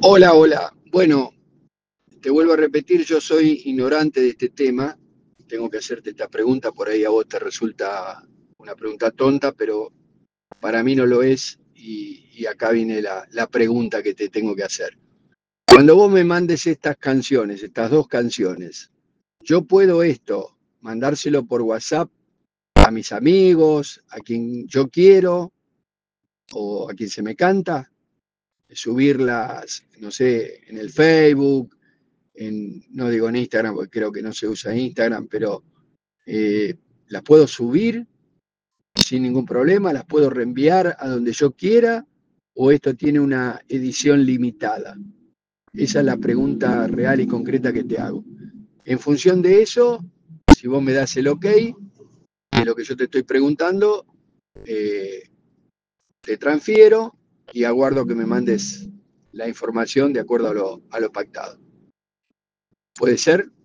Hola, hola. Bueno, te vuelvo a repetir, yo soy ignorante de este tema. Tengo que hacerte esta pregunta, por ahí a vos te resulta una pregunta tonta, pero para mí no lo es y acá viene la pregunta que te tengo que hacer. Cuando vos me mandes estas canciones, estas dos canciones, yo puedo esto, mandárselo por WhatsApp a mis amigos, a quien yo quiero o a quien se me canta, subirlas, no sé, en el Facebook, no digo en Instagram porque creo que no se usa Instagram, pero eh, las puedo subir sin ningún problema, las puedo reenviar a donde yo quiera o esto tiene una edición limitada. Esa es la pregunta real y concreta que te hago. En función de eso, si vos me das el ok de lo que yo te estoy preguntando, eh, te transfiero y aguardo que me mandes la información de acuerdo a lo pactado. ¿Puede ser?